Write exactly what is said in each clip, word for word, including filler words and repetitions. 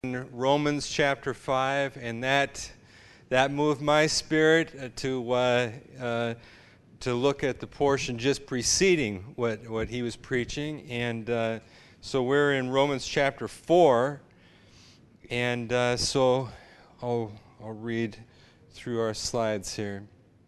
in Romans chapter five, and that that moved my spirit to uh, uh, to look at the portion just preceding what, what he was preaching. And uh, so we're in Romans chapter four, and uh, so I'll, I'll read through our slides here.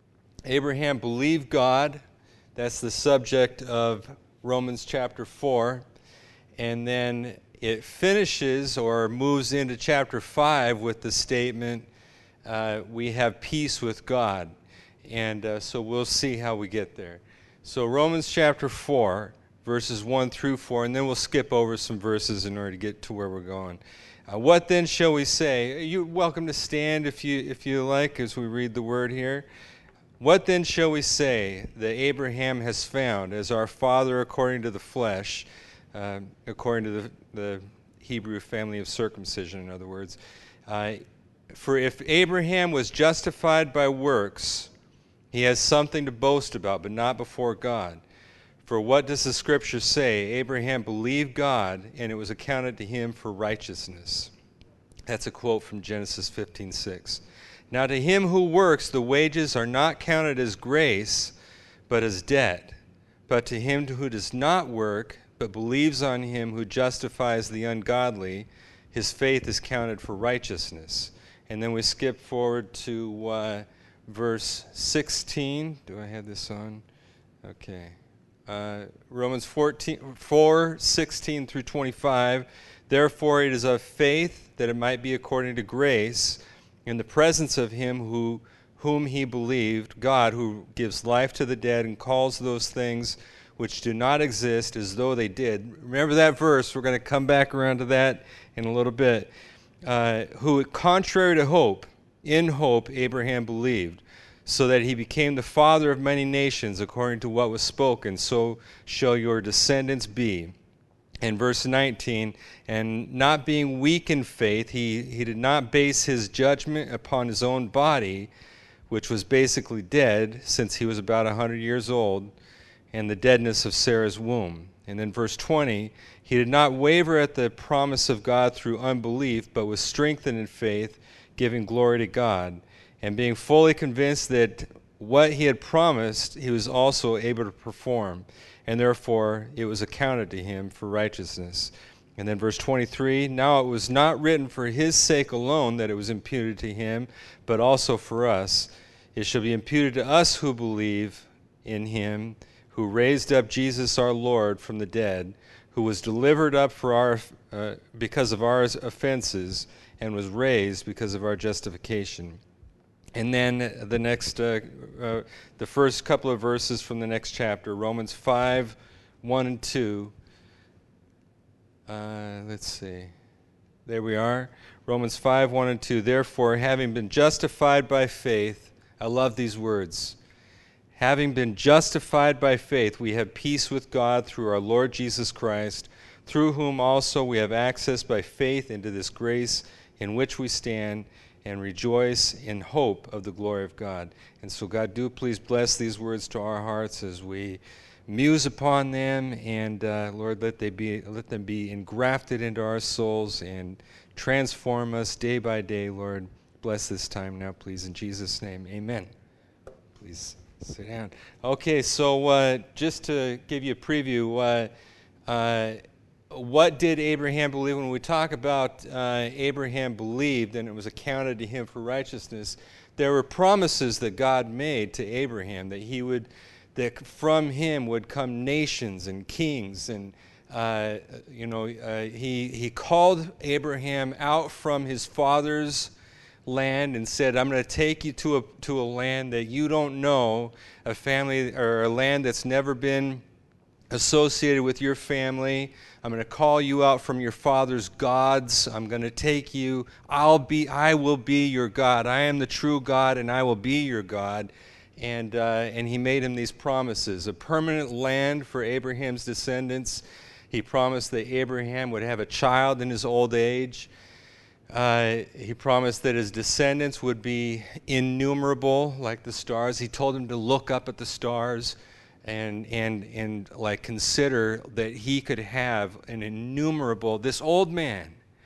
Abraham believed God. That's the subject of Romans chapter four. And then it finishes or moves into chapter five with the statement, uh, we have peace with God. And uh, so we'll see how we get there. So Romans chapter four, verses one through four, and then we'll skip over some verses in order to get to where we're going. Uh, what then shall we say? You're welcome to stand if you if you like as we read the word here. What then shall we say that Abraham has found as our father according to the flesh, uh, according to the, the Hebrew family of circumcision, in other words? Uh, for if Abraham was justified by works, he has something to boast about, but not before God. For what does the Scripture say? Abraham believed God, and it was accounted to him for righteousness. That's a quote from Genesis fifteen six. Now to him who works, the wages are not counted as grace, but as debt. But to him who does not work, but believes on him who justifies the ungodly, his faith is counted for righteousness. And then we skip forward to uh, verse sixteen. Do I have this on? Okay. Uh, Romans fourteen, four, sixteen through twenty-five. Therefore it is of faith that it might be according to grace, in the presence of him who whom he believed, God, who gives life to the dead and calls those things which do not exist as though they did. Remember that verse. We're going to come back around to that in a little bit. Uh, who, contrary to hope, in hope Abraham believed, so that he became the father of many nations according to what was spoken, so shall your descendants be. In verse nineteen, and not being weak in faith, he, he did not base his judgment upon his own body, which was basically dead since he was about one hundred years old, and the deadness of Sarah's womb. And then verse twenty, he did not waver at the promise of God through unbelief, but was strengthened in faith, giving glory to God, and being fully convinced that what he had promised he was also able to perform, and therefore it was accounted to him for righteousness. And then verse twenty-three, now it was not written for his sake alone that it was imputed to him, but also for us. It shall be imputed to us who believe in him, who raised up Jesus our Lord from the dead, who was delivered up for our uh, because of our offenses, and was raised because of our justification. And then the next, uh, uh, the first couple of verses from the next chapter, Romans five, one and two. Uh, let's see. There we are. Romans five, one and two. Therefore, having been justified by faith, I love these words. Having been justified by faith, we have peace with God through our Lord Jesus Christ, through whom also we have access by faith into this grace in which we stand and rejoice in hope of the glory of God. And so God, do please bless these words to our hearts as we muse upon them, and uh, Lord, let they be let them be engrafted into our souls and transform us day by day. Lord, bless this time now, please, in Jesus' name. Amen. Please sit down. Okay, so uh, just to give you a preview, uh, uh, what did Abraham believe? When we talk about uh, Abraham believed and it was accounted to him for righteousness, there were promises that God made to Abraham that he would, that from him would come nations and kings, and uh, you know, uh, he he called Abraham out from his father's land and said, I'm going to take you to a to a land that you don't know, a family or a land that's never been associated with your family. I'm going to call you out from your father's gods. I'm going to take you. I'll be. I will be your God. I am the true God, and I will be your God. And uh, and he made him these promises: a permanent land for Abraham's descendants. He promised that Abraham would have a child in his old age. Uh, he promised that his descendants would be innumerable like the stars. He told him to look up at the stars and and and like consider that he could have an innumerable, this old man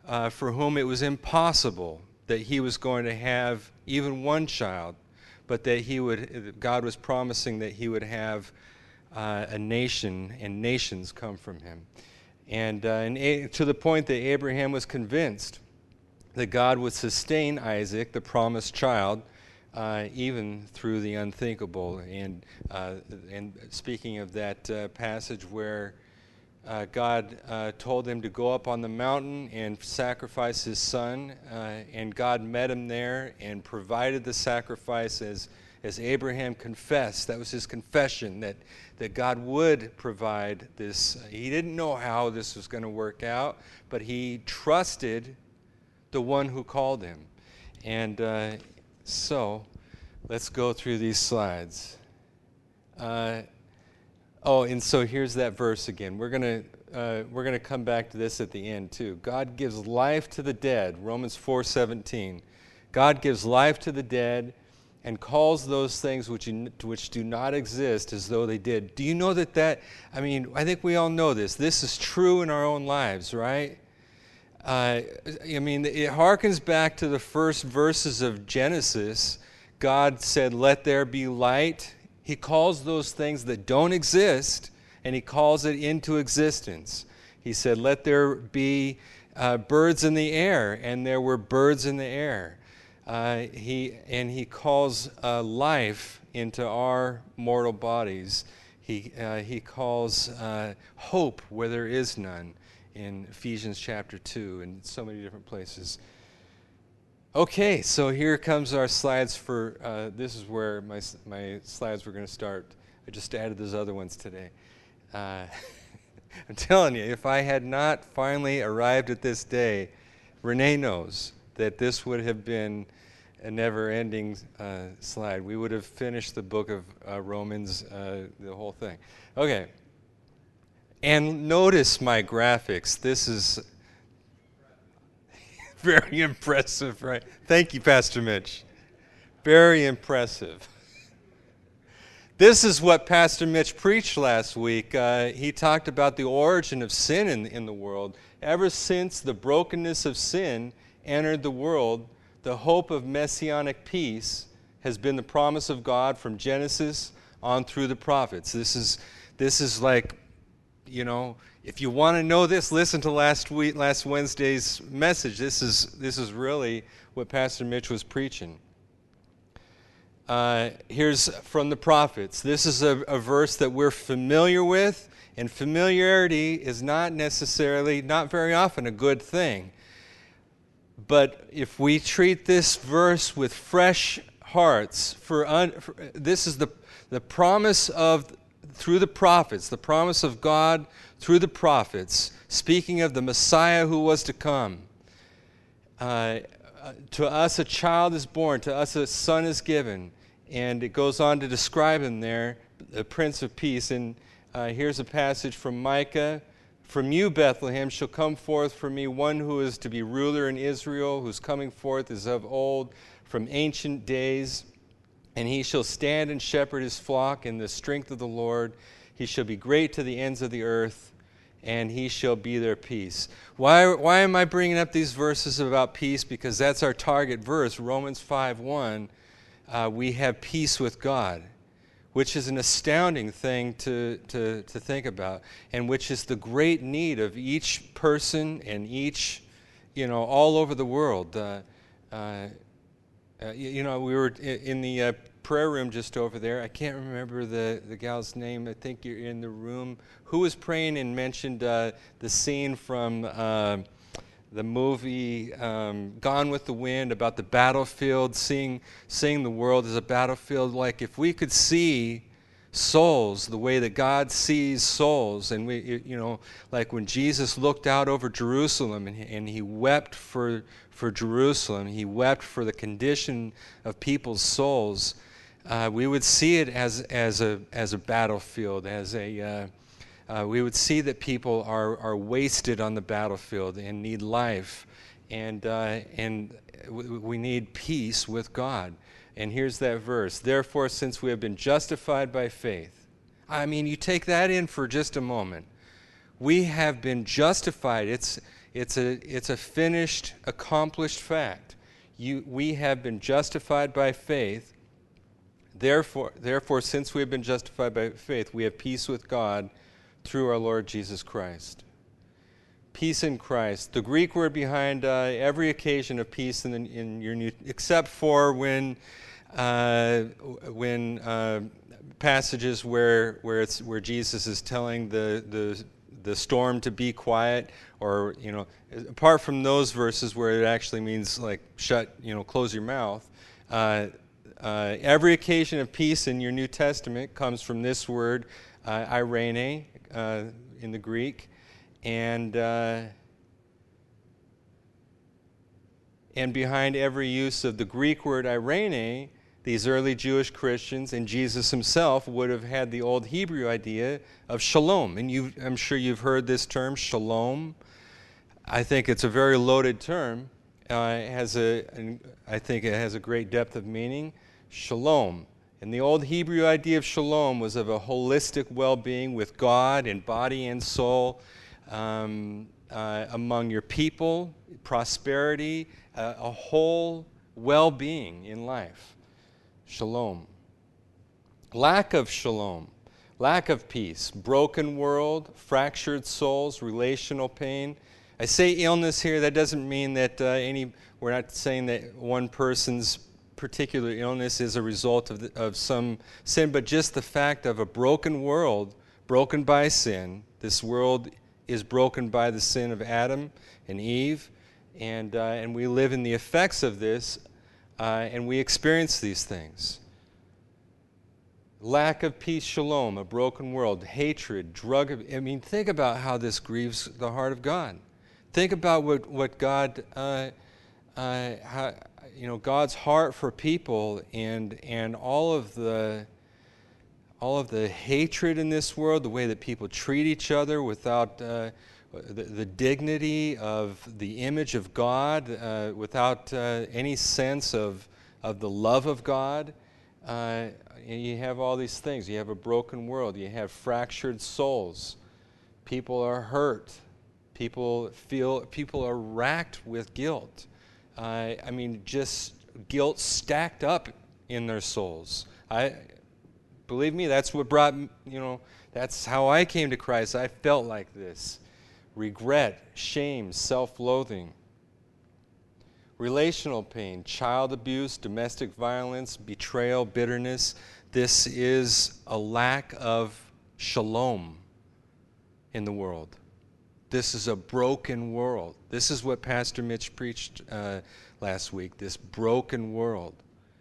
uh, for whom it was impossible that he was going to have even one child, but that he would, God was promising that he would have uh, a nation and nations come from him. And, uh, and a- to the point that Abraham was convinced that God would sustain Isaac, the promised child, uh, even through the unthinkable. And, uh, and speaking of that uh, passage where uh, God uh, told him to go up on the mountain and sacrifice his son, uh, and God met him there and provided the sacrifice as, as Abraham confessed. That was his confession, that, that God would provide this. He didn't know how this was going to work out, but he trusted the one who called him. And uh, so, let's go through these slides. Uh, oh, and so here's that verse again. We're gonna uh, we're gonna come back to this at the end too. God gives life to the dead. Romans four seventeen. God gives life to the dead, and calls those things which which do not exist as though they did. Do you know that that? I mean, I think we all know this. This is true in our own lives, right? Uh, I mean, it harkens back to the first verses of Genesis. God said, "Let there be light." He calls those things that don't exist, and he calls it into existence. He said, "Let there be uh, birds in the air," and there were birds in the air. Uh, he and he calls uh, life into our mortal bodies. He uh, he calls uh, hope where there is none, in Ephesians chapter two, and so many different places. Okay, so here comes our slides for, uh, this is where my my slides were going to start. I just added those other ones today. Uh, I'm telling you, if I had not finally arrived at this day, Renee knows that this would have been a never-ending uh, slide. We would have finished the book of uh, Romans, uh, the whole thing. Okay. And notice my graphics. This is very impressive, right? Thank you, Pastor Mitch. Very impressive. This is what Pastor Mitch preached last week. Uh, he talked about the origin of sin in, in the world. Ever since the brokenness of sin entered the world, the hope of messianic peace has been the promise of God from Genesis on through the prophets. This is, this is like, you know, if you want to know this, listen to last week, last Wednesday's message. This is this is really what Pastor Mitch was preaching. Uh, here's from the prophets. This is a, a verse that we're familiar with, and familiarity is not necessarily, not very often, a good thing. But if we treat this verse with fresh hearts, for, un, for this is the the promise of through the prophets, the promise of God through the prophets, speaking of the Messiah who was to come. Uh, to us a child is born, to us a son is given. And it goes on to describe him there, the Prince of Peace. And uh, here's a passage from Micah. "From you, Bethlehem, shall come forth for me one who is to be ruler in Israel, whose coming forth is of old, from ancient days. And he shall stand and shepherd his flock in the strength of the Lord. He shall be great to the ends of the earth, and he shall be their peace." Why, why am I bringing up these verses about peace? Because that's our target verse, Romans five one. Uh, we have peace with God, which is an astounding thing to, to, to think about, and which is the great need of each person and each, you know, all over the world. Uh, uh, Uh, you, you know, we were in, in the uh, prayer room just over there. I can't remember the, the gal's name. I think you're in the room. Who was praying and mentioned uh, the scene from uh, the movie um, Gone with the Wind about the battlefield, seeing, seeing the world as a battlefield? Like if we could see souls the way that God sees souls, and we, you know, like when Jesus looked out over Jerusalem and, and he wept for for Jerusalem, he wept for the condition of people's souls. Uh, we would see it as as a as a battlefield, as a uh, uh, we would see that people are are wasted on the battlefield and need life, and uh, and we need peace with God. And here's that verse. "Therefore, since we have been justified by faith," I mean, you take that in for just a moment. We have been justified. It's It's a, it's a finished, accomplished fact. You, we have been justified by faith. Therefore, therefore, since we have been justified by faith, we have peace with God through our Lord Jesus Christ. Peace in Christ. The Greek word behind uh, every occasion of peace in, the, in your new, except for when, uh, when uh, passages where where it's where Jesus is telling the the the storm to be quiet, or you know, apart from those verses where it actually means like shut, you know, close your mouth. Uh, uh, every occasion of peace in your New Testament comes from this word, uh, eirene, uh, in the Greek, and uh, and behind every use of the Greek word eirene, these early Jewish Christians and Jesus himself would have had the old Hebrew idea of shalom. And you, I'm sure you've heard this term, shalom. I think it's a very loaded term. Uh, it has a, I think it has a great depth of meaning. Shalom. And the old Hebrew idea of shalom was of a holistic well-being with God in body and soul, um, uh, among your people, prosperity, uh, a whole well-being in life. Shalom. Lack of shalom, lack of peace, broken world, fractured souls, relational pain. I say illness here, that doesn't mean that uh, any, we're not saying that one person's particular illness is a result of, the, of some sin, but just the fact of a broken world, broken by sin. This world is broken by the sin of Adam and Eve, and, uh, and we live in the effects of this. Uh, and we experience these things. Lack of peace, shalom, a broken world, hatred, drug. I mean, think about how this grieves the heart of God. Think about what what God, uh, uh, how, you know, God's heart for people, and and all of the all of the hatred in this world, the way that people treat each other without. Uh, The, the dignity of the image of God, uh, without uh, any sense of, of the love of God. Uh, you have all these things. You have a broken world. You have fractured souls. People are hurt. People feel, people are racked with guilt. Uh, I mean, just guilt stacked up in their souls. I, believe me, that's what brought, you know, that's how I came to Christ. I felt like this. Regret, shame, self-loathing, relational pain, child abuse, domestic violence, betrayal, bitterness. This is a lack of shalom in the world. This is a broken world. This is what Pastor Mitch preached uh, last week, this broken world.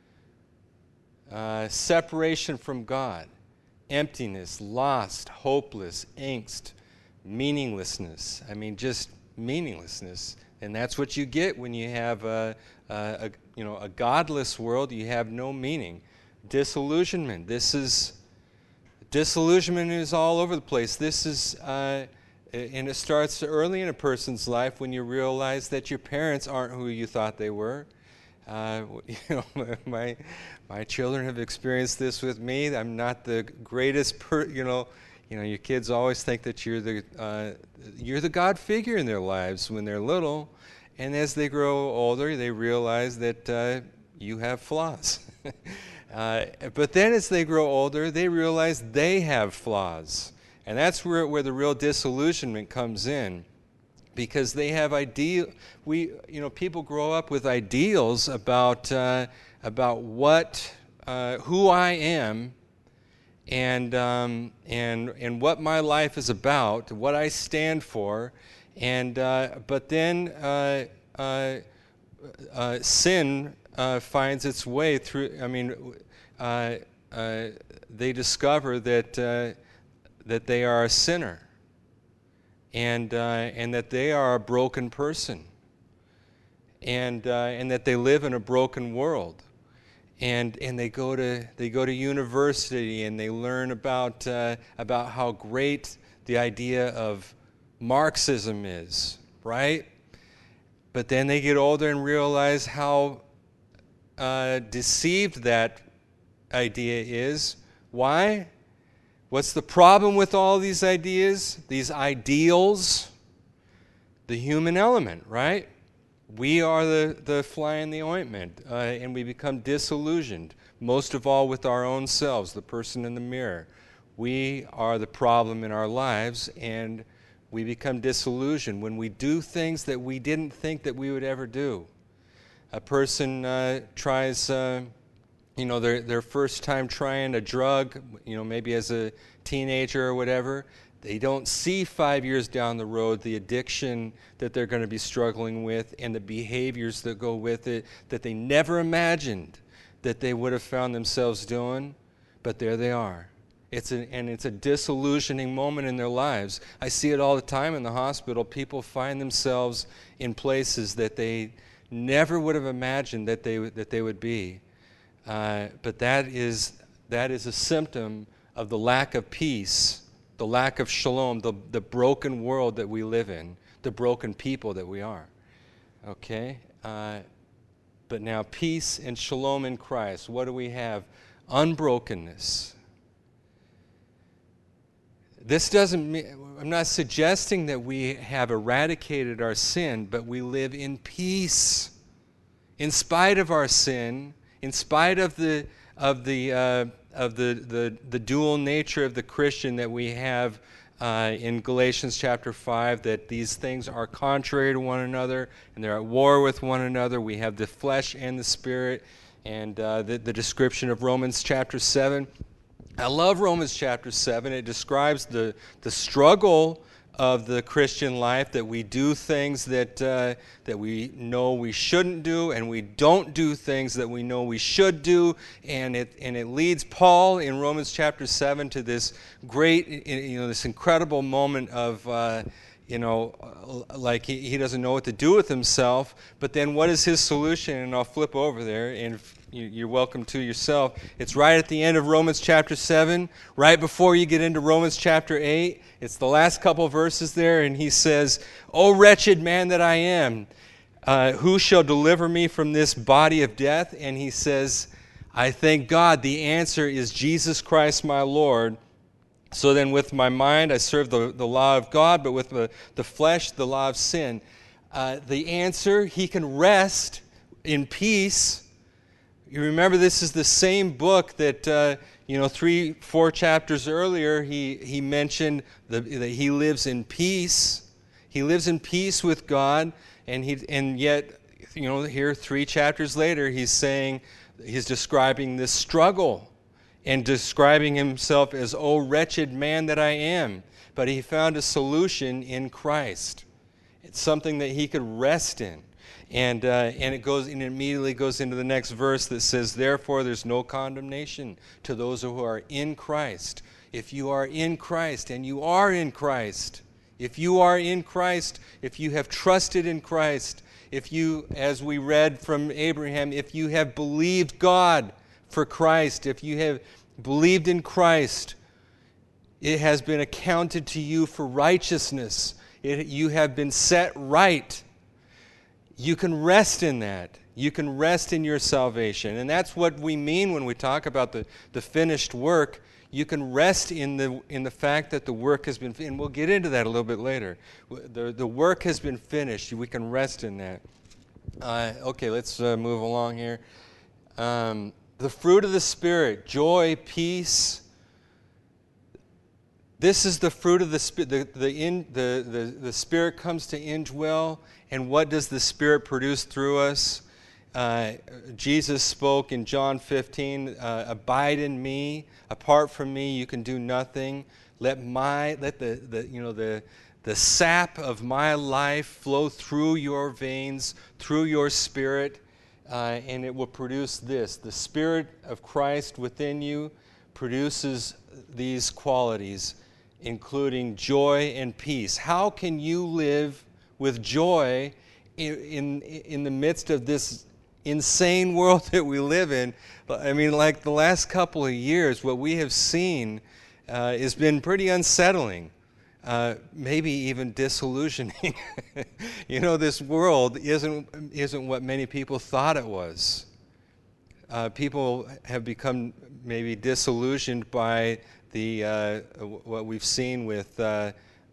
Uh, separation from God, emptiness, lost, hopeless, angst, meaninglessness. I mean, just meaninglessness, and that's what you get when you have a, a, a you know a godless world. You have no meaning. Disillusionment. This is disillusionment is all over the place. This is, uh, and it starts early in a person's life when you realize that your parents aren't who you thought they were. Uh, you know, my my children have experienced this with me. I'm not the greatest per, you know. You know, your kids always think that you're the uh, you're the God figure in their lives when they're little, and as they grow older, they realize that uh, you have flaws. uh, but then, as they grow older, they realize they have flaws, and that's where where the real disillusionment comes in, because they have ideal. We, you know, people grow up with ideals about uh, about what uh, who I am. And, um, and and what my life is about, what I stand for, and uh, but then uh, uh, uh, sin uh, finds its way through. I mean, uh, uh, they discover that uh, that they are a sinner, and uh, and that they are a broken person, and uh, and that they live in a broken world. And and they go to they go to university and they learn about uh, about how great the idea of Marxism is, right? But then they get older and realize how uh, deceived that idea is. Why? What's the problem with all these ideas, these ideals? the human element, right? We are the, the fly in the ointment, uh, and we become disillusioned, most of all with our own selves, the person in the mirror. We are the problem in our lives, and we become disillusioned when we do things that we didn't think that we would ever do. A person uh, tries, uh, you know, their, their first time trying a drug, you know, maybe as a teenager or whatever. They don't see five years down the road the addiction that they're going to be struggling with and the behaviors that go with it that they never imagined that they would have found themselves doing, but there they are. It's a, and it's a disillusioning moment in their lives. I see it all the time in the hospital. People find themselves in places that they never would have imagined that they, that they would be. Uh, but that is, that is a symptom of the lack of peace, the lack of shalom, the, the broken world that we live in, the broken people that we are. Okay? Uh, but now peace and shalom in Christ. What do we have? Unbrokenness. This doesn't mean, I'm not suggesting that we have eradicated our sin, but we live in peace. In spite of our sin, in spite of the of the uh, of the, the the dual nature of the Christian that we have uh, in Galatians chapter five, that these things are contrary to one another and they're at war with one another. We have the flesh and the spirit, and uh, the, the description of Romans chapter seven. I love Romans chapter seven. It describes the, the struggle of the Christian life, that we do things that, uh, that we know we shouldn't do, and we don't do things that we know we should do. And it, and it leads Paul in Romans chapter seven to this great, you know, this incredible moment of, uh, you know, like he, he doesn't know what to do with himself. But then what is his solution? And I'll flip over there, and you're welcome to yourself. It's right at the end of Romans chapter seven, right before you get into Romans chapter eight. It's the last couple verses there, and he says, "O wretched man that I am, uh, who shall deliver me from this body of death?" And he says, "I thank God the answer is Jesus Christ my Lord. So then with my mind I serve the, the law of God, but with the, the flesh the law of sin." Uh, the answer, he can rest in peace. You remember, this is the same book that, uh, you know, three, four chapters earlier, he, he mentioned the, that he lives in peace. He lives in peace with God, and he and yet, you know, here three chapters later, he's saying, he's describing this struggle and describing himself as, "O wretched man that I am." But he found a solution in Christ. It's something that he could rest in. And uh, and it goes and it immediately goes into the next verse that says, "Therefore there's no condemnation to those who are in Christ." If you are in Christ, and you are in Christ, if you are in Christ, if you have trusted in Christ, if you, as we read from Abraham, if you have believed God for Christ, if you have believed in Christ, it has been accounted to you for righteousness. It, you have been set right. You can rest in that. You can rest in your salvation. And that's what we mean when we talk about the, the finished work. You can rest in the in the fact that the work has been, and we'll get into that a little bit later. The, the work has been finished. We can rest in that. Uh, okay, let's uh, move along here. Um, the fruit of the Spirit, joy, peace. This is the fruit of the Spirit. The, the, in, the, the, the Spirit comes to indwell. And what does the Spirit produce through us? Uh, Jesus spoke in John fifteen, uh, "Abide in me. Apart from me, you can do nothing. Let my let the, the you know the the sap of my life flow through your veins, through your spirit, uh, and it will produce this. The Spirit of Christ within you produces these qualities, including joy and peace." How can you live with joy in, in in the midst of this insane world that we live in? I mean, like the last couple of years, what we have seen uh, has been pretty unsettling, uh, maybe even disillusioning. You know, this world isn't isn't what many people thought it was. Uh, people have become maybe disillusioned by the uh, what we've seen with Uh,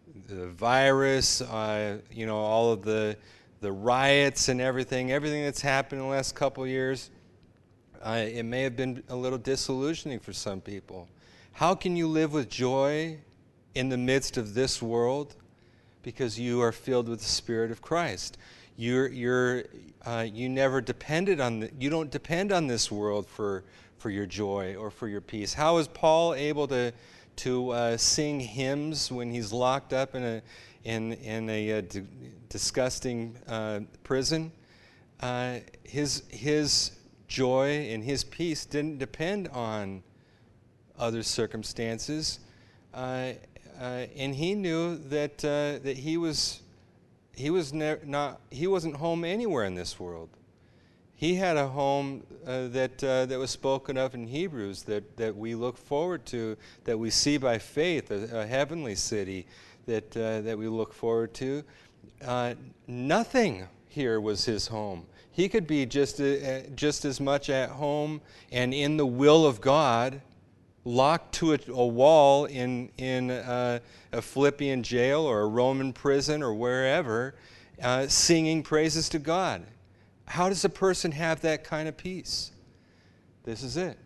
the virus, uh, you know, all of the the riots and everything, everything that's happened in the last couple of years, uh, it may have been a little disillusioning for some people. How can you live with joy in the midst of this world? Because you are filled with the Spirit of Christ. You're, you're, uh, you never depended on the, you don't depend on this world for for your joy or for your peace. How is Paul able to to uh, sing hymns when he's locked up in a in in a uh, d- disgusting uh, prison? Uh, his his joy and his peace didn't depend on other circumstances, uh, uh, and he knew that uh, that he was he was ne- not he wasn't home anywhere in this world. He had a home uh, that uh, that was spoken of in Hebrews that, that we look forward to, that we see by faith, a, a heavenly city that uh, that we look forward to. Uh, nothing here was his home. He could be just uh, just as much at home and in the will of God, locked to a, a wall in in uh, a Philippian jail or a Roman prison or wherever, uh, singing praises to God. How does a person have that kind of peace? This is it.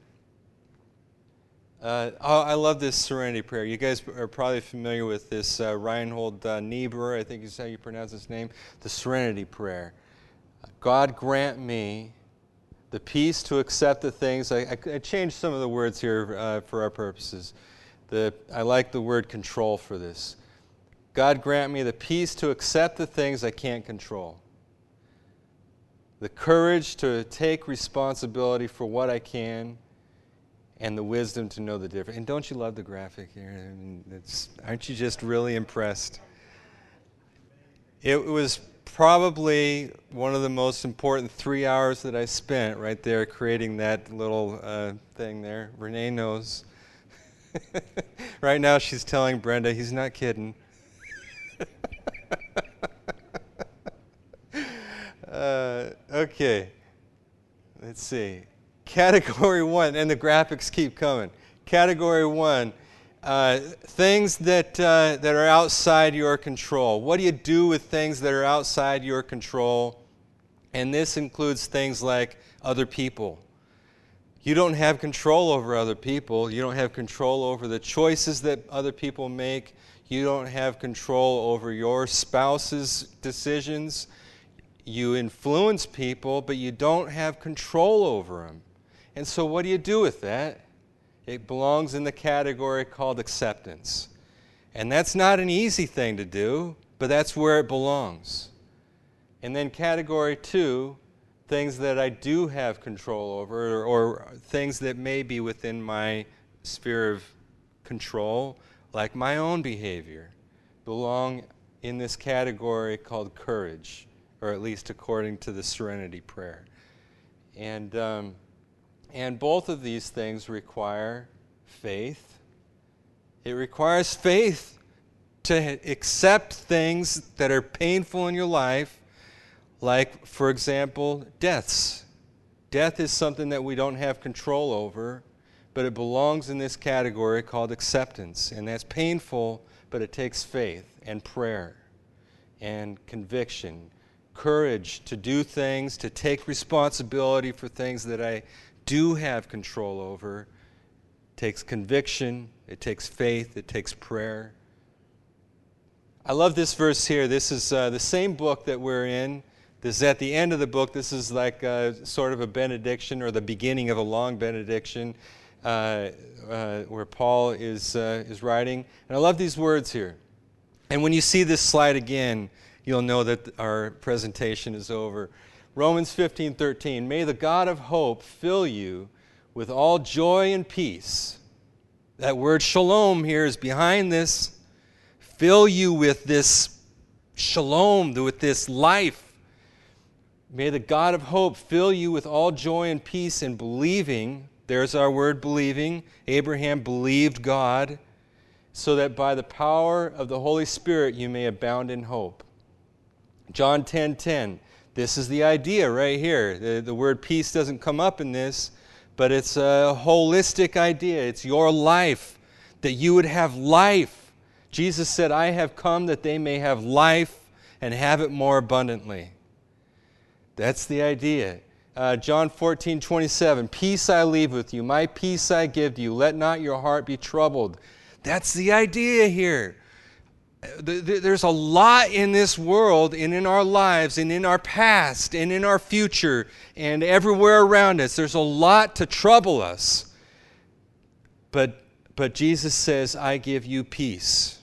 Uh, oh, I love this serenity prayer. You guys are probably familiar with this uh, Reinhold uh, Niebuhr, I think is how you pronounce his name, the serenity prayer. God grant me the peace to accept the things. I, I, I changed some of the words here uh, for our purposes. The, I like the word control for this. God grant me the peace to accept the things I can't control. The courage to take responsibility for what I can, and the wisdom to know the difference. And don't you love the graphic here? I mean, it's, aren't you just really impressed? It was probably one of the most important three hours that I spent right there creating that little uh, thing there. Renee knows. Right now she's telling Brenda, he's not kidding. Uh, okay, let's see. Category one, and the graphics keep coming. Category one, uh, things that uh, that are outside your control. What do you do with things that are outside your control? And this includes things like other people. You don't have control over other people. You don't have control over the choices that other people make. You don't have control over your spouse's decisions. You influence people, but you don't have control over them. And so what do you do with that? It belongs in the category called acceptance. And that's not an easy thing to do, but that's where it belongs. And then category two, things that I do have control over, or, or things that may be within my sphere of control, like my own behavior, belong in this category called courage, or at least according to the Serenity Prayer. And, um, and both of these things require faith. It requires faith to accept things that are painful in your life, like, for example, deaths. Death is something that we don't have control over, but it belongs in this category called acceptance. And that's painful, but it takes faith and prayer and conviction, courage to do things, to take responsibility for things that I do have control over. It takes conviction, it takes faith, it takes prayer. I love this verse here. This is uh, the same book that we're in. This is at the end of the book. This is like a, sort of a benediction, or the beginning of a long benediction, uh, uh, where Paul is uh, is writing. And I love these words here. And when you see this slide again, you'll know that our presentation is over. Romans fifteen thirteen, may the God of hope fill you with all joy and peace. That word shalom here is behind this. Fill you with this shalom, with this life. May the God of hope fill you with all joy and peace in believing. There's our word, believing. Abraham believed God, so that by the power of the Holy Spirit you may abound in hope. John ten ten, this is the idea right here. The, the word peace doesn't come up in this, but it's a holistic idea. It's your life, that you would have life, Jesus said, I have come that they may have life and have it more abundantly. That's the idea. Uh, John fourteen twenty-seven, peace I leave with you, my peace I give to you. Let not your heart be troubled. That's the idea here. There's a lot in this world and in our lives and in our past and in our future and everywhere around us. There's a lot to trouble us. But, but Jesus says, I give you peace.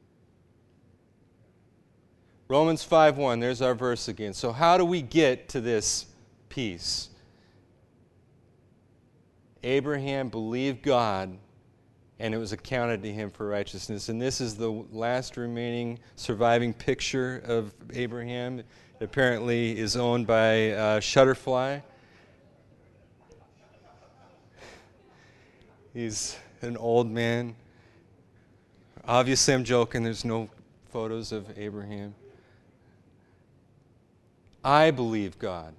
Romans five one, there's our verse again. So how do we get to this peace? Abraham believed God, and it was accounted to him for righteousness. And this is the last remaining surviving picture of Abraham. It apparently is owned by uh, Shutterfly. He's an old man. Obviously, I'm joking. There's no photos of Abraham. I believe God.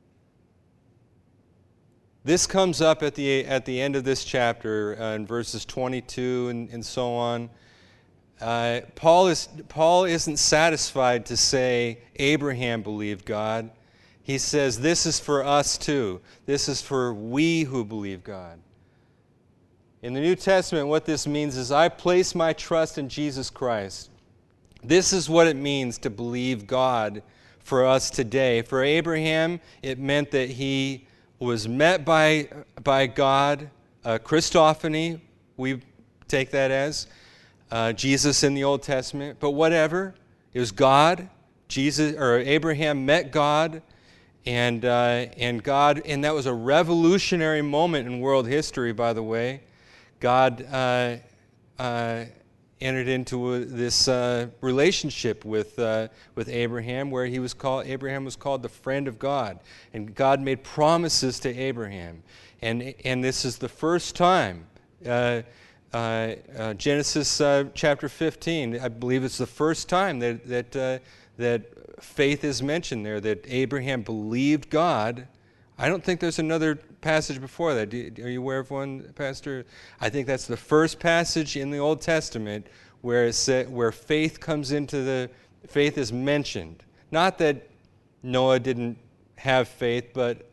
This comes up at the at the end of this chapter uh, in verses twenty-two and, and so on. Uh, Paul is Paul isn't satisfied to say Abraham believed God. He says this is for us too. This is for we who believe God. In the New Testament, what this means is I place my trust in Jesus Christ. This is what it means to believe God for us today. For Abraham, it meant that he was met by, by God, uh, Christophany, we take that as, uh, Jesus in the Old Testament, but whatever, it was God, Jesus, or Abraham met God, and, uh, and God, and that was a revolutionary moment in world history, by the way. God uh, uh, entered into a, this uh, relationship with uh, with Abraham, where he was called Abraham was called the friend of God, and God made promises to Abraham, and and this is the first time. Uh, uh, uh, Genesis uh, chapter fifteen, I believe it's the first time that that uh, that faith is mentioned there. That Abraham believed God. I don't think there's another passage before that. Do, are you aware of one, Pastor? I think that's the first passage in the Old Testament where it sa- where faith comes into the faith is mentioned. Not that Noah didn't have faith, but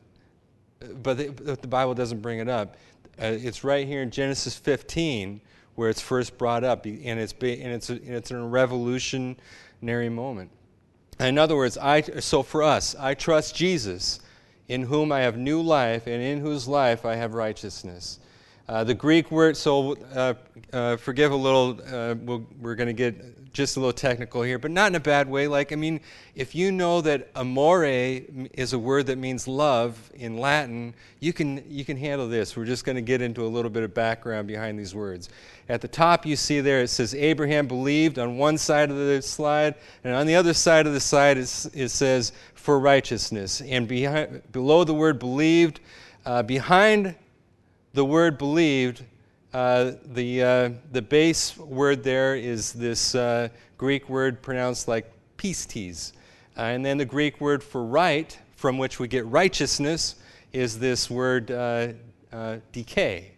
but the, the Bible doesn't bring it up. Uh, it's right here in Genesis fifteen where it's first brought up, and it's and it's a, and it's a revolutionary moment. In other words, I so for us, I trust Jesus, in whom I have new life, and in whose life I have righteousness. Uh, the Greek word, so uh, uh, forgive a little, uh, we'll, we're going to get just a little technical here, but not in a bad way. Like, I mean, if you know that amore is a word that means love in Latin, you can, you can handle this. We're just going to get into a little bit of background behind these words. At the top you see there, it says Abraham believed on one side of the slide, and on the other side of the slide it, it says for righteousness. And behind, below the word believed, uh, behind the word believed, uh, the uh, the base word there is this uh, Greek word pronounced like pistis. Uh, and then the Greek word for right, from which we get righteousness, is this word uh, uh, decay.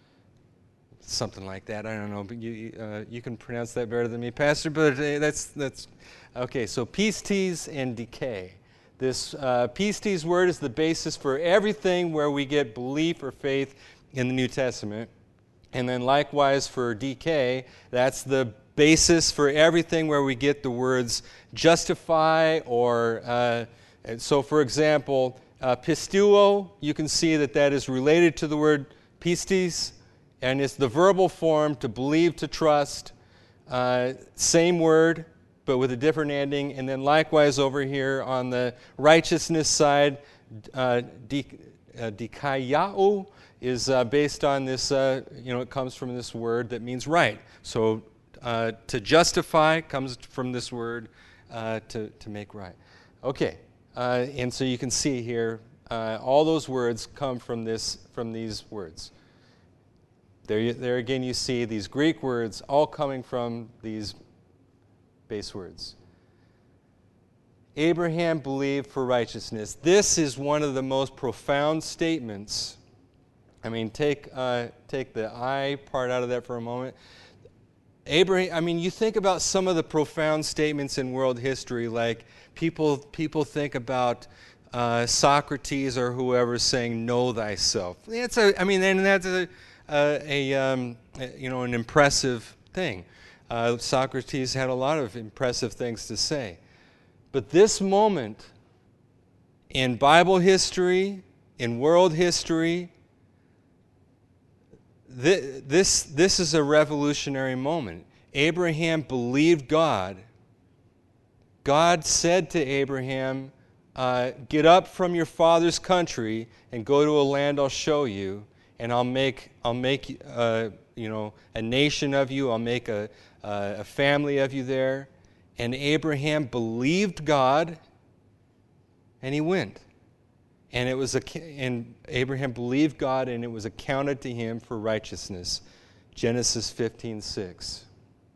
Something like that. I don't know, but you uh, you can pronounce that better than me, Pastor. But uh, that's that's okay. So pistis and decay. This uh, pistis word is the basis for everything where we get belief or faith in the New Testament. And then likewise for decay, that's the basis for everything where we get the words justify or, uh, so for example, uh, pistuo, you can see that that is related to the word pistis, and it's the verbal form to believe, to trust, uh, same word, but with a different ending. And then likewise over here on the righteousness side, uh, dikaiao is uh, based on this, uh, you know, it comes from this word that means right. So uh, to justify comes from this word uh, to, to make right. Okay, uh, and so you can see here, uh, all those words come from this, from these words. There, there again you see these Greek words all coming from these base words. Abraham believed for righteousness. This is one of the most profound statements. I mean, take uh, take the I part out of that for a moment. Abraham, I mean, you think about some of the profound statements in world history, like people people think about uh, Socrates or whoever saying, "Know thyself." It's a, I mean, and that's a, a, a um, you know, an impressive thing. Uh, Socrates had a lot of impressive things to say. But this moment in Bible history, in world history, th- this, this is a revolutionary moment. Abraham believed God. God said to Abraham, uh, get up from your father's country and go to a land I'll show you, and I'll make, I'll make uh, you know, a nation of you. I'll make a, uh, a family of you there. And Abraham believed God, and he went. And it was a, and Abraham believed God, and it was accounted to him for righteousness. Genesis fifteen six.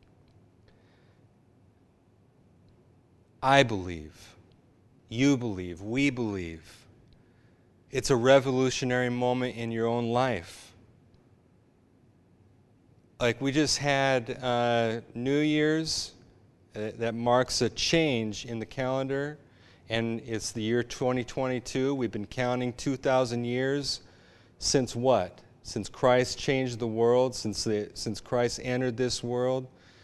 I believe, you believe, we believe. It's a revolutionary moment in your own life. Like we just had uh, New Year's, uh, that marks a change in the calendar, and it's the year twenty twenty-two. We've been counting two thousand years since what? Since Christ changed the world, since, the, since Christ entered this world.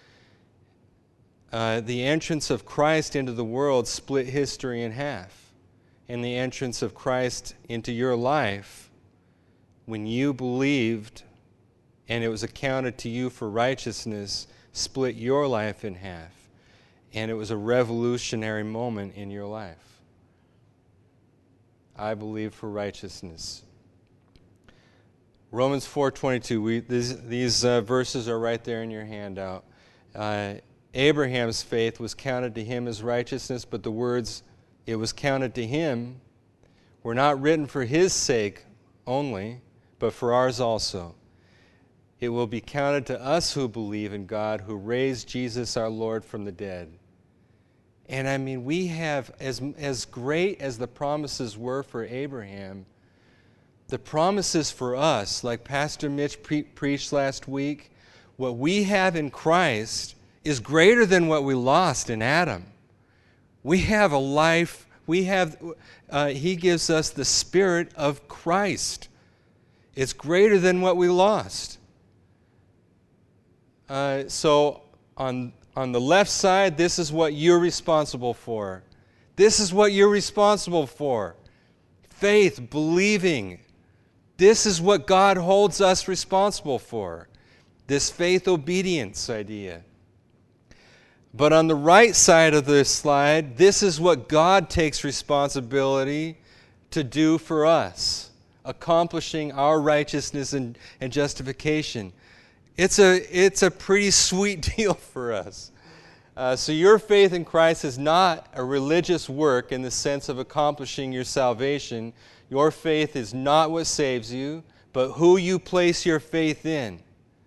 Uh, the entrance of Christ into the world split history in half. And the entrance of Christ into your life, when you believed and it was accounted to you for righteousness, split your life in half. And it was a revolutionary moment in your life. I believe for righteousness. Romans four twenty-two, we, these, these uh, verses are right there in your handout. Uh, Abraham's faith was counted to him as righteousness, but the words, it was counted to him, were not written for his sake only, but for ours also. It will be counted to us who believe in God, who raised Jesus our Lord from the dead. And I mean, we have, as, as great as the promises were for Abraham, the promises for us, like Pastor Mitch pre- preached last week, what we have in Christ is greater than what we lost in Adam. We have a life, we have, uh, he gives us the Spirit of Christ. It's greater than what we lost. Uh, so on, on the left side, this is what you're responsible for. This is what you're responsible for. Faith, believing. This is what God holds us responsible for. This faith obedience idea. But on the right side of this slide, this is what God takes responsibility to do for us, accomplishing our righteousness and, and justification. It's a, it's a pretty sweet deal for us. Uh, so your faith in Christ is not a religious work in the sense of accomplishing your salvation. Your faith is not what saves you, but who you place your faith in.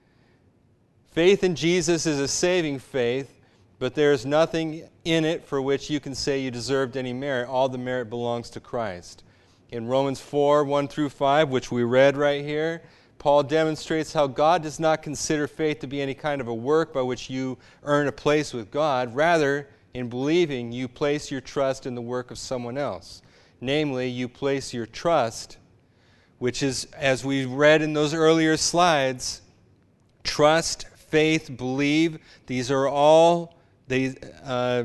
Faith in Jesus is a saving faith, but there is nothing in it for which you can say you deserved any merit. All the merit belongs to Christ. In Romans four, one through five, which we read right here, Paul demonstrates how God does not consider faith to be any kind of a work by which you earn a place with God. Rather, in believing, you place your trust in the work of someone else. Namely, you place your trust, which is, as we read in those earlier slides, trust, faith, believe. These are all they, uh,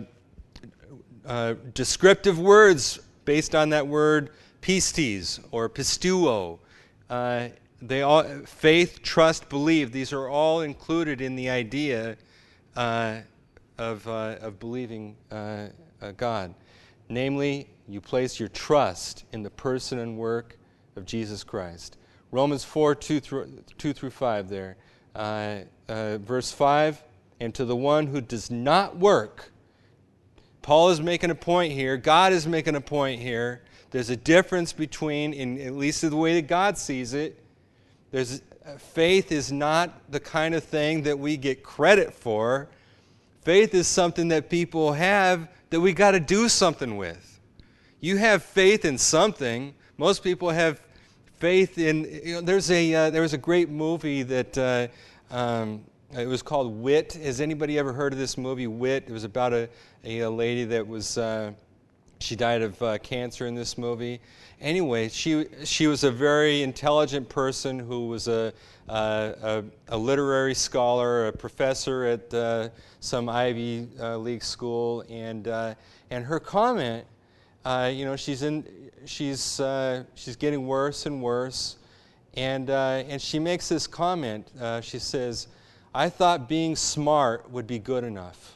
uh, descriptive words based on that word pistis or pistuo. Uh, They all, faith, trust, believe, these are all included in the idea uh, of, uh, of believing uh, uh, God. Namely, you place your trust in the person and work of Jesus Christ. Romans four, two through, two through five there. Uh, uh, verse five, and to the one who does not work, Paul is making a point here, God is making a point here. There's a difference between, in at least the way that God sees it, There's, faith is not the kind of thing that we get credit for. Faith is something that people have that we got to do something with. You have faith in something. Most people have faith in, you know, there's a, uh, there was a great movie that uh, um, it was called Wit. Has anybody ever heard of this movie, Wit? It was about a, a, a lady that was, uh, she died of uh, cancer in this movie. Anyway, she she was a very intelligent person who was a, uh, a, a literary scholar, a professor at uh, some Ivy uh, League school, and uh, and her comment, uh, you know, she's in, she's uh, she's getting worse and worse, and uh, and she makes this comment. Uh, she says, "I thought being smart would be good enough."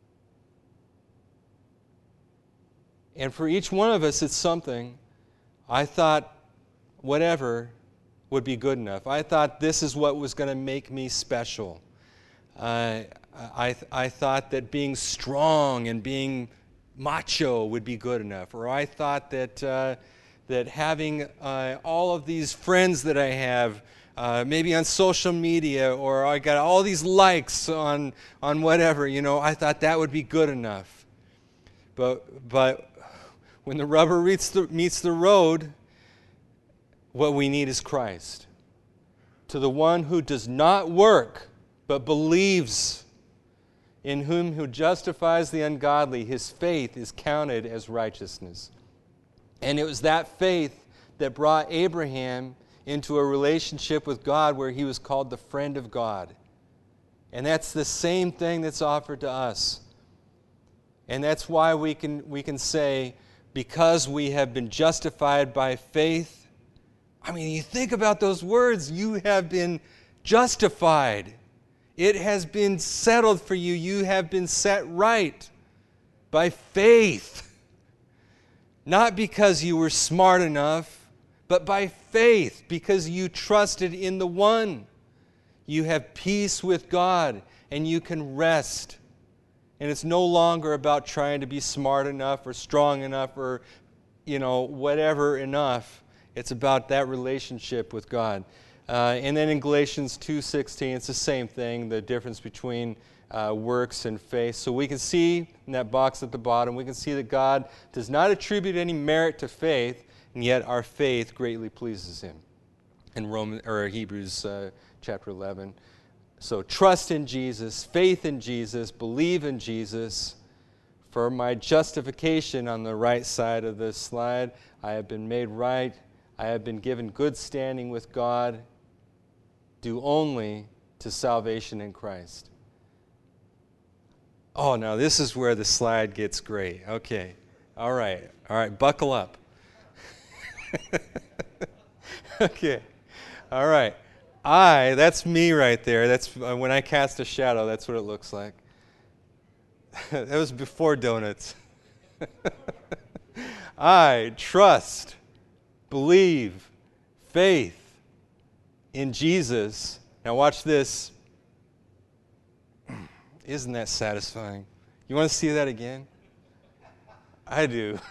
And for each one of us, it's something. I thought whatever would be good enough. I thought this is what was going to make me special. Uh, I, I thought that being strong and being macho would be good enough. Or I thought that, uh, that having uh, all of these friends that I have, uh, maybe on social media, or I got all these likes on, on whatever, you know, I thought that would be good enough. But, but when the rubber meets the, meets the road, what we need is Christ. To the one who does not work, but believes, in whom who justifies the ungodly, his faith is counted as righteousness. And it was that faith that brought Abraham into a relationship with God where he was called the friend of God. And that's the same thing that's offered to us. And that's why we can, we can say, because we have been justified by faith. I mean, you think about those words. You have been justified. It has been settled for you. You have been set right by faith. Not because you were smart enough, but by faith, because you trusted in the one. You have peace with God, and you can rest. And it's no longer about trying to be smart enough or strong enough or, you know, whatever enough. It's about that relationship with God. Uh, and then in Galatians two sixteen, it's the same thing, the difference between uh, works and faith. So we can see in that box at the bottom, we can see that God does not attribute any merit to faith, and yet our faith greatly pleases Him. In Roman or Hebrews uh, chapter eleven. So trust in Jesus, faith in Jesus, believe in Jesus. For my justification on the right side of this slide, I have been made right. I have been given good standing with God, due only to salvation in Christ. Oh, now this is where the slide gets great. Okay. All right. All right. Buckle up. Okay. All right. I, that's me right there. That's uh, when I cast a shadow, that's what it looks like. That was before donuts. I trust, believe, faith in Jesus. Now watch this. Isn't that satisfying? You want to see that again? I do.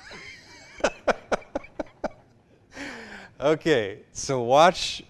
Okay, so watch.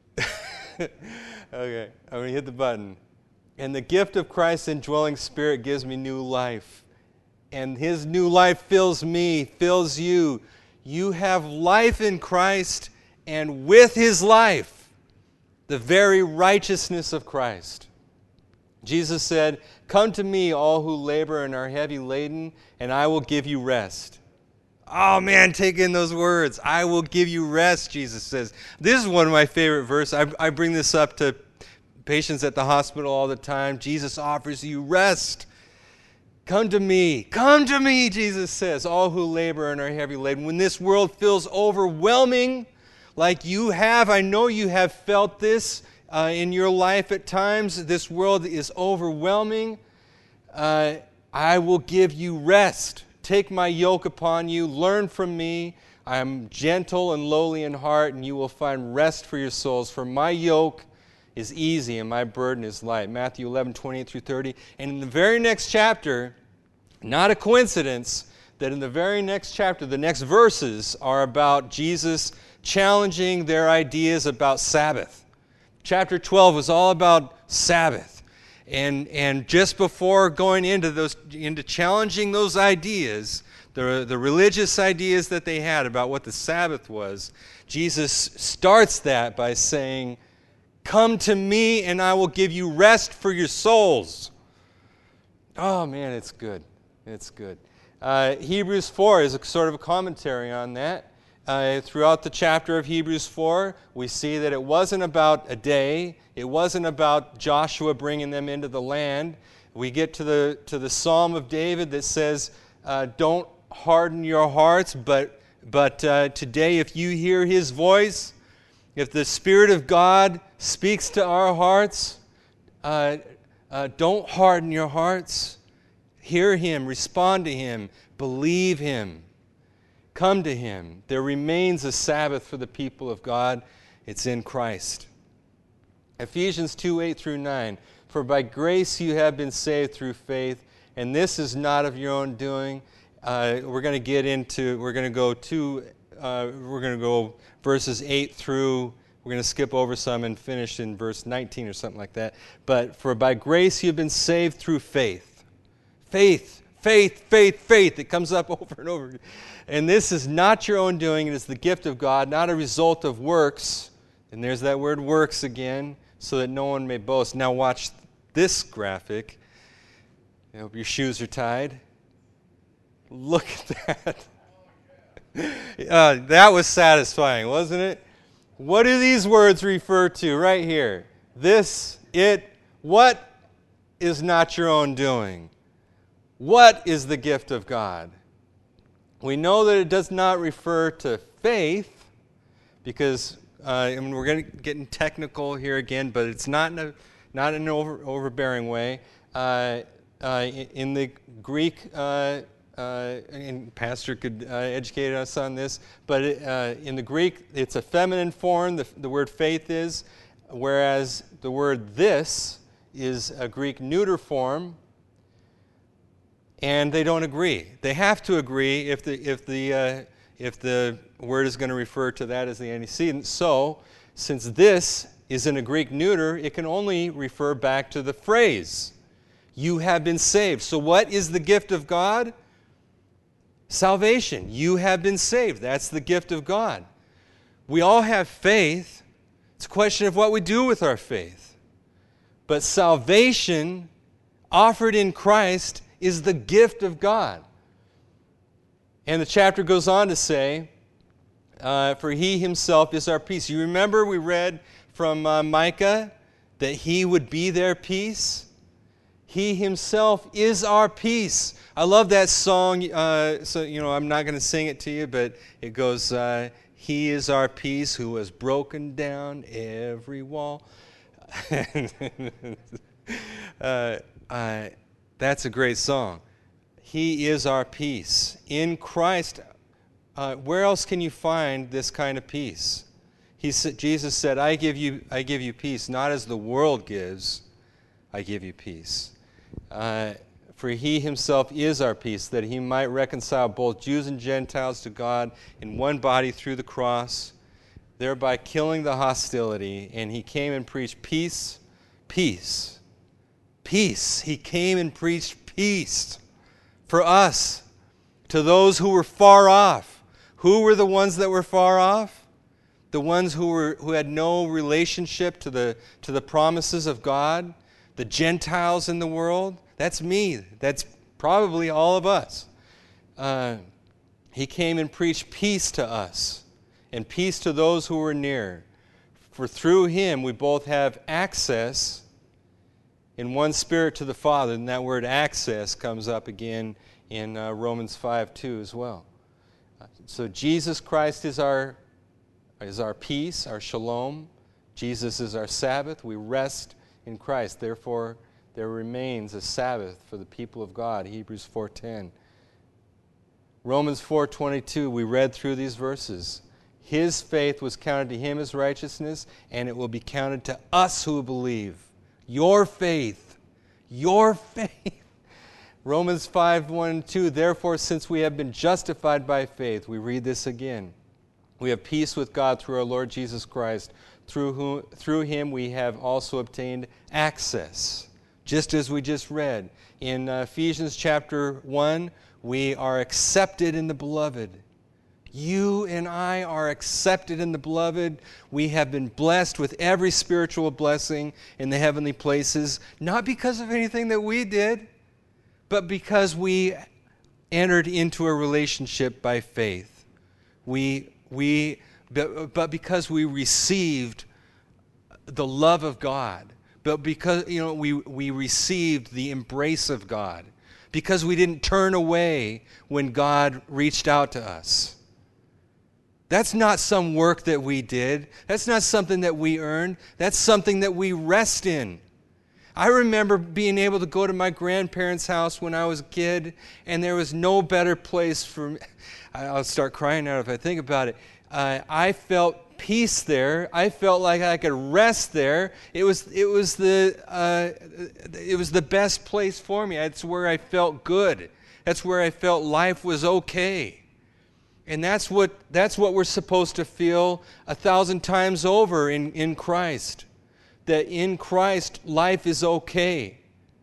Okay, I'm going to hit the button. And the gift of Christ's indwelling Spirit gives me new life. And His new life fills me, fills you. You have life in Christ, and with His life, the very righteousness of Christ. Jesus said, "Come to me, all who labor and are heavy laden, and I will give you rest." Oh man, take in those words. I will give you rest, Jesus says. This is one of my favorite verses. I, I bring this up to patients at the hospital all the time. Jesus offers you rest. Come to me. Come to me, Jesus says, all who labor and are heavy laden. When this world feels overwhelming, like you have, I know you have felt this uh, in your life at times. This world is overwhelming. Uh, I will give you rest. Take my yoke upon you, learn from me. I am gentle and lowly in heart, and you will find rest for your souls. For my yoke is easy and my burden is light. Matthew eleven, twenty-eight through thirty. And in the very next chapter, not a coincidence that in the very next chapter, the next verses are about Jesus challenging their ideas about Sabbath. Chapter twelve was all about Sabbath. And and just before going into those into challenging those ideas, the the religious ideas that they had about what the Sabbath was, Jesus starts that by saying, Come to me and I will give you rest for your souls. Oh man, it's good. It's good. Uh, Hebrews four is a sort of a commentary on that. Uh, throughout the chapter of Hebrews four, we see that it wasn't about a day. It wasn't about Joshua bringing them into the land. We get to the to the Psalm of David that says, uh, don't harden your hearts, but, but uh, today if you hear his voice, if the Spirit of God speaks to our hearts, uh, uh, don't harden your hearts. Hear him, respond to him, believe him, come to him. There remains a Sabbath for the people of God. It's in Christ. Ephesians two, eight through nine. For by grace you have been saved through faith, and this is not of your own doing. Uh, we're going to get into, we're going to go to, uh, we're going to go verses eight through, we're going to skip over some and finish in verse nineteen or something like that. But for by grace you have been saved through faith. Faith, faith, faith, faith. It comes up over and over. And this is not your own doing. It is the gift of God, not a result of works. And there's that word works again, so that no one may boast. Now watch this graphic. I hope your shoes are tied. Look at that. uh, that was satisfying, wasn't it? What do these words refer to right here? This, it, what is not your own doing? What is the gift of God? We know that it does not refer to faith, because uh, I mean, we're going to get technical here again, but it's not in, a, not in an over, overbearing way. Uh, uh, in the Greek, uh, uh, and Pastor could uh, educate us on this, but it, uh, in the Greek, it's a feminine form, the, the word faith is, whereas the word this is a Greek neuter form. And they don't agree. They have to agree if the if the uh, if the word is going to refer to that as the antecedent. So, since this is in a Greek neuter, it can only refer back to the phrase, "You have been saved." So, what is the gift of God? Salvation. You have been saved. That's the gift of God. We all have faith. It's a question of what we do with our faith. But salvation offered in Christ is the gift of God. And the chapter goes on to say, uh, for he himself is our peace. You remember we read from uh, Micah that he would be their peace? He himself is our peace. I love that song. Uh, so, you know, I'm not going to sing it to you, but it goes, uh, he is our peace who has broken down every wall. uh, I... That's a great song. He is our peace. In Christ, uh, where else can you find this kind of peace? He said, Jesus said, I give you, I give you peace, not as the world gives, I give you peace. Uh, for he himself is our peace, that he might reconcile both Jews and Gentiles to God in one body through the cross, thereby killing the hostility. And he came and preached peace, peace. Peace. He came and preached peace for us, to those who were far off. Who were the ones that were far off? The ones who were who had no relationship to the to the promises of God, the Gentiles in the world. That's me. That's probably all of us. Uh, he came and preached peace to us, and peace to those who were near. For through him we both have access in one Spirit to the Father. And that word access comes up again in uh, Romans five two as well. Uh, so Jesus Christ is our, is our peace, our shalom. Jesus is our Sabbath. We rest in Christ. Therefore, there remains a Sabbath for the people of God, Hebrews four ten. Romans four twenty-two, we read through these verses. His faith was counted to him as righteousness, and it will be counted to us who believe. Your faith, your faith. Romans five, one and two, therefore, since we have been justified by faith, we read this again. We have peace with God through our Lord Jesus Christ. Through whom, through him we have also obtained access. Just as we just read. In uh, Ephesians chapter one, we are accepted in the beloved. You and I are accepted in the beloved. We have been blessed with every spiritual blessing in the heavenly places, not because of anything that we did, but because we entered into a relationship by faith. We, we, but because we received the love of God, but because, you know, we, we received the embrace of God, because we didn't turn away when God reached out to us. That's not some work that we did. That's not something that we earned. That's something that we rest in. I remember being able to go to my grandparents' house when I was a kid, and there was no better place for me. I'll start crying now if I think about it. Uh, I felt peace there. I felt like I could rest there. It was it was the uh, it was the best place for me. It's where I felt good. That's where I felt life was okay. And that's what that's what we're supposed to feel a thousand times over in, in Christ. That in Christ life is okay.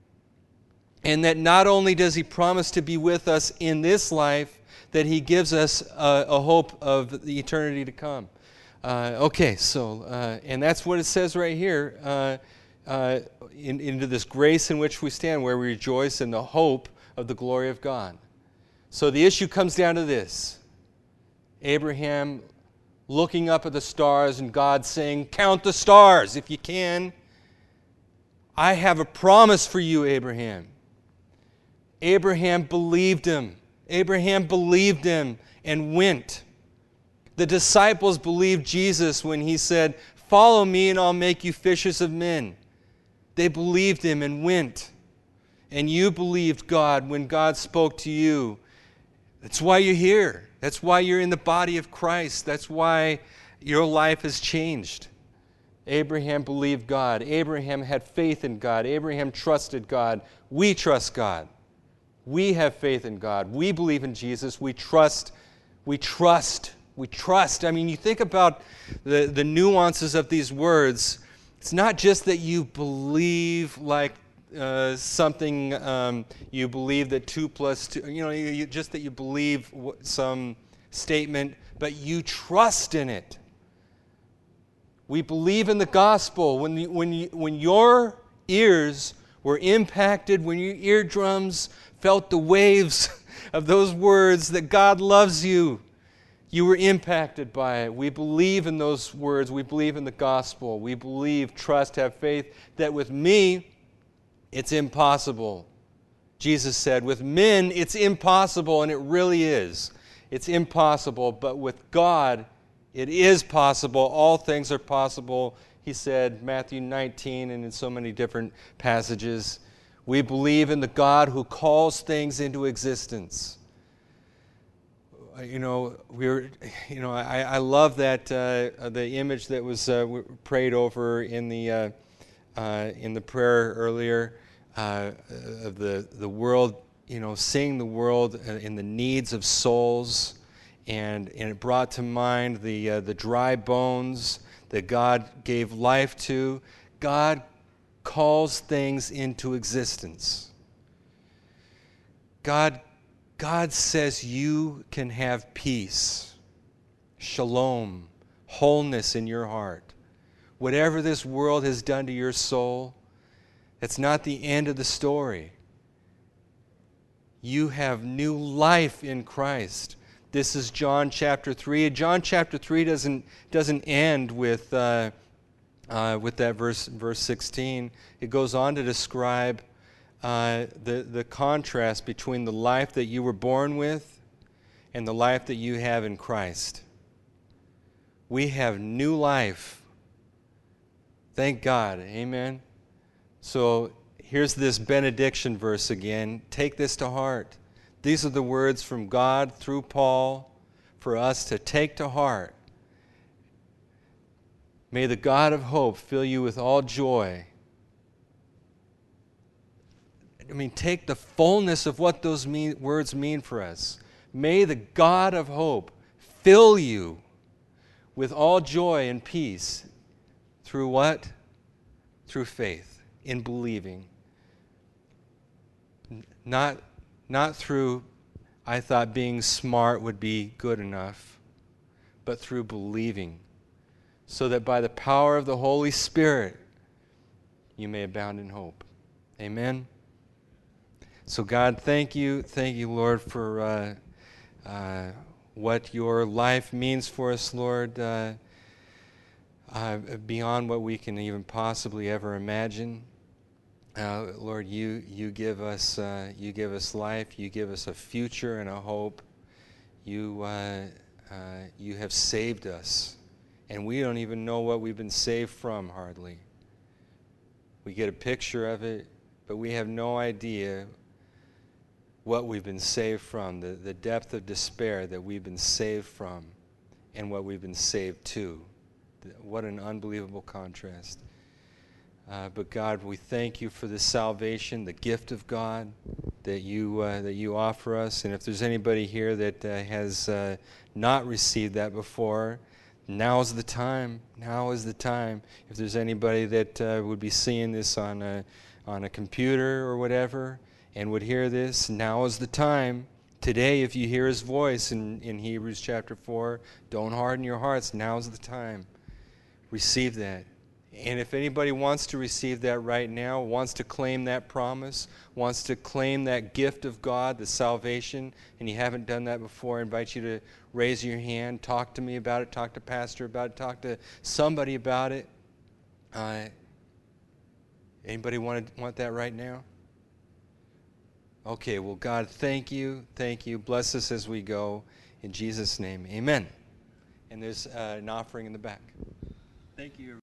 And that not only does He promise to be with us in this life, that He gives us a, a hope of the eternity to come. Uh, okay, so, uh, and that's what it says right here, uh, uh, in, into this grace in which we stand, where we rejoice in the hope of the glory of God. So the issue comes down to this. Abraham looking up at the stars and God saying, count the stars if you can. I have a promise for you, Abraham. Abraham believed Him. Abraham believed Him and went. The disciples believed Jesus when He said, follow me and I'll make you fishers of men. They believed Him and went. And you believed God when God spoke to you. That's why you're here. That's why you're in the body of Christ. That's why your life has changed. Abraham believed God. Abraham had faith in God. Abraham trusted God. We trust God. We have faith in God. We believe in Jesus. We trust. We trust. We trust. I mean, you think about the, the nuances of these words. It's not just that you believe like Uh, something um, you believe that two plus two, you know, you, you, just that you believe w- some statement, but you trust in it. We believe in the gospel. When, you, when, you, when your ears were impacted, when your eardrums felt the waves of those words that God loves you, you were impacted by it. We believe in those words. We believe in the gospel. We believe, trust, have faith that with me, it's impossible. Jesus said, with men, it's impossible, and it really is. It's impossible, but with God, it is possible. All things are possible, He said, Matthew nineteen, and in so many different passages. We believe in the God who calls things into existence. You know, we're, you know, I, I love that uh, the image that was uh, prayed over in the uh, Uh, in the prayer earlier, uh, of the, the world, you know, seeing the world in the needs of souls, and, and it brought to mind the, uh, the dry bones that God gave life to. God calls things into existence. God, God says you can have peace, shalom, wholeness in your heart. Whatever this world has done to your soul, it's not the end of the story. You have new life in Christ. This is John chapter three. John chapter three doesn't, doesn't end with, uh, uh, with that verse, verse sixteen. It goes on to describe uh, the, the contrast between the life that you were born with and the life that you have in Christ. We have new life. Thank God. Amen. So here's this benediction verse again. Take this to heart. These are the words from God through Paul for us to take to heart. May the God of hope fill you with all joy. I mean, take the fullness of what those mean, words mean for us. May the God of hope fill you with all joy and peace. Through what? Through faith, in believing. Not, not through, I thought being smart would be good enough. but through believing, so that by the power of the Holy Spirit you may abound in hope. Amen. So God, thank you, thank you, Lord, for uh, uh, what your life means for us, Lord, uh, uh, beyond what we can even possibly ever imagine. Uh, Lord, you you give us uh, you give us life, you give us a future and a hope. You uh, uh, you have saved us, and we don't even know what we've been saved from hardly. We get a picture of it, but we have no idea what we've been saved from, the, the depth of despair that we've been saved from, and what we've been saved to. What an unbelievable contrast. Uh, but God, we thank you for the salvation, the gift of God that you uh, that you offer us. And if there's anybody here that uh, has uh, not received that before, now's the time. Now is the time. If there's anybody that uh, would be seeing this on a on a computer or whatever and would hear this, now is the time. Today, if you hear his voice in, in Hebrews chapter four, don't harden your hearts. Now's the time. Receive that. And if anybody wants to receive that right now, wants to claim that promise, wants to claim that gift of God, the salvation, and you haven't done that before, I invite you to raise your hand, talk to me about it, talk to Pastor about it, talk to somebody about it. Uh, anybody want to, want that right now? Okay, well, God, thank you, thank you. Bless us as we go. In Jesus' name, amen. And there's uh, an offering in the back. Thank you.